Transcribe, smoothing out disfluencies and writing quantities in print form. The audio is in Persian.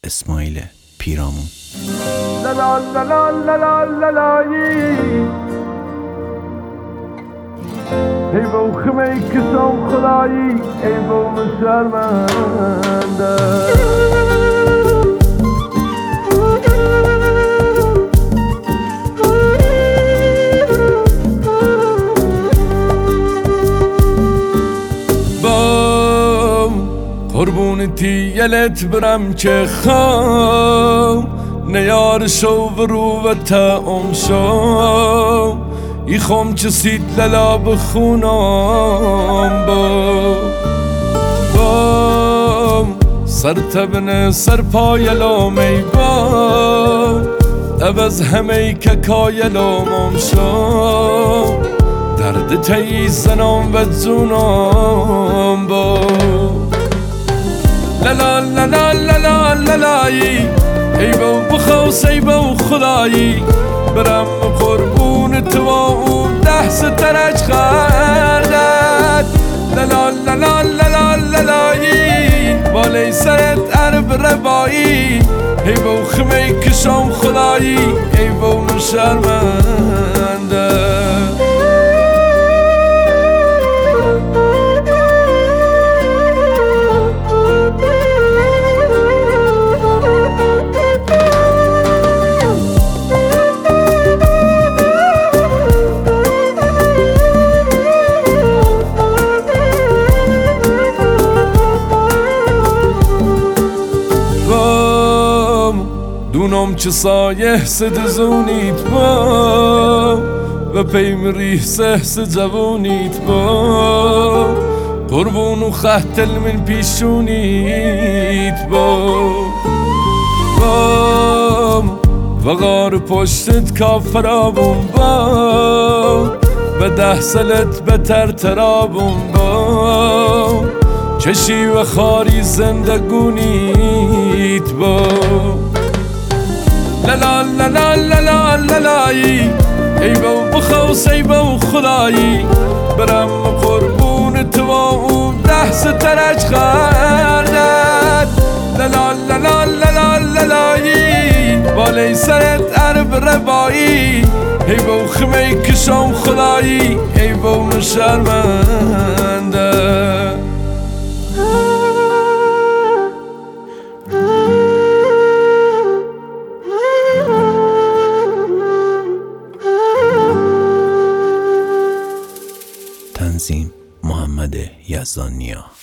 اسماعیل پیرامون. لا لا لا لا لا لا لا ای بو خمی کسام خدایی ای بو من شرمنده قربون تیلت برم که خام نیار شو و رو و تعام شو ای خام چه سید للا بخونام با سر تبنه سر پای لامی با عوض همه که کای لامام شو درد تایی زنام و زونام با لا لا لا لا لا لا لا ای بو بخوص ای بو خدایی برم قربون تو اون 10 سترج خردد لا لا لا لا لا لا لا بالای سرت عرب ربایی ای بو خمی کشام خدایی ای بو من شرمنده دونم چه سایه سدزونیت با و پیمری سه جوونیت با قربون و خهتل من پیشونیت با و غار پشتت کافرابون با و 10 سالت بتر ترابون با چشی و خاری زندگونیت با لا لا لا لا لا لا لا ای بو بخوص ای بو خدایی برم قربون تو اون 10 سترج خردد لا لا لا لا لا لا لا بالای سرت عرب ربایی ای بو خمی کشام خدایی ای بو من شرمنده تنظیم محمد یزدانیا.